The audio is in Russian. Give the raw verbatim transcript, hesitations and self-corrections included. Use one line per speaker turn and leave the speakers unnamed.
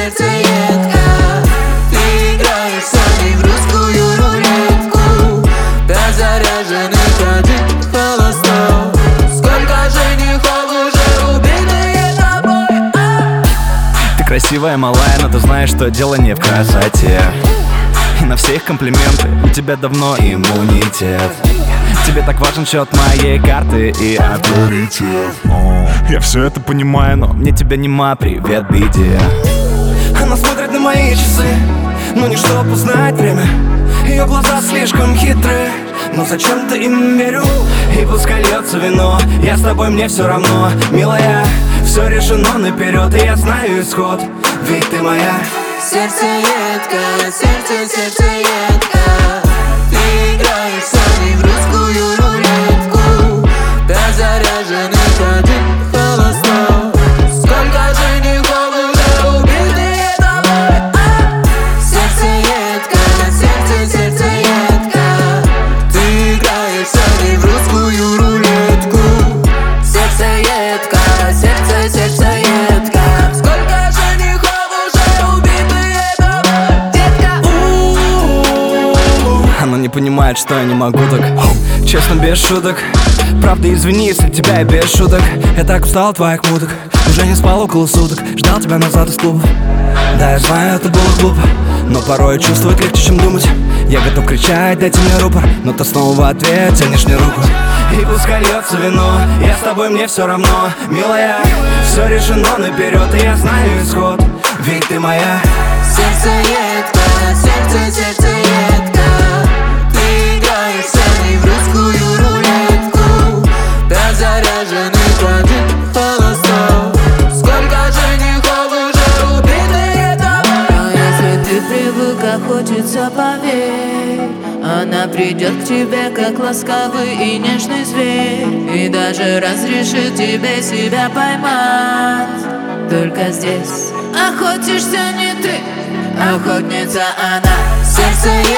сердце едко. Ты играешь со мной в русскую рулетку. Пять заряженных, один холостой. Сколько женихов уже убитые тобой, а?
Ты красивая, малая, но ты знаешь, что дело не в красоте. И на все их комплименты у тебя давно иммунитет. Тебе так важен счет моей карты и авторитет. Я все это понимаю, но мне тебя нема, привет, беде. Она смотрит на мои часы, но не чтоб узнать время. Ее глаза слишком хитрые, но зачем-то им верю. И пускай льется вино, я с тобой, мне все равно. Милая, все решено наперед, и я знаю исход, ведь ты моя.
Сердце едко, сердце, сердце едко. Ты играешь со мной в русскую рулетку. Пять заряженных, один холостой. Сколько женихов уже убитые тобой, а? Сердце едко, сердце, сердце едко. Ты играешь со мной в русскую рулетку. Сердце едко, сердце, сердце едко. Сколько женихов уже убитые тобой, детка.
Она не понимает, что я не могу так. Честно, без шуток. Правда, извини, если тебя я без шуток. Я так устал от твоих муток. Уже не спал около суток. Ждал тебя назад из клуба. Да, я знаю, это было глупо, но порой чувствовать легче, чем думать. Я готов кричать, дайте мне рупор, но ты снова в ответ тянешь мне руку. И пускай льется вино, я с тобой, мне все равно. Милая, все решено наперед, и я знаю исход, ведь ты моя.
Сердце едко, сердце, сердце едко. Ты играешь со мной в русскую рулетку. Пять заряженных, один холостой. Сколько женихов уже убитые тобой.
Но если ты привык, как хочется, поверь, она придет к тебе, как ласковый и нежный зверь, и даже разрешит тебе себя поймать. Только здесь охотишься не ты, охотница она.
Сердце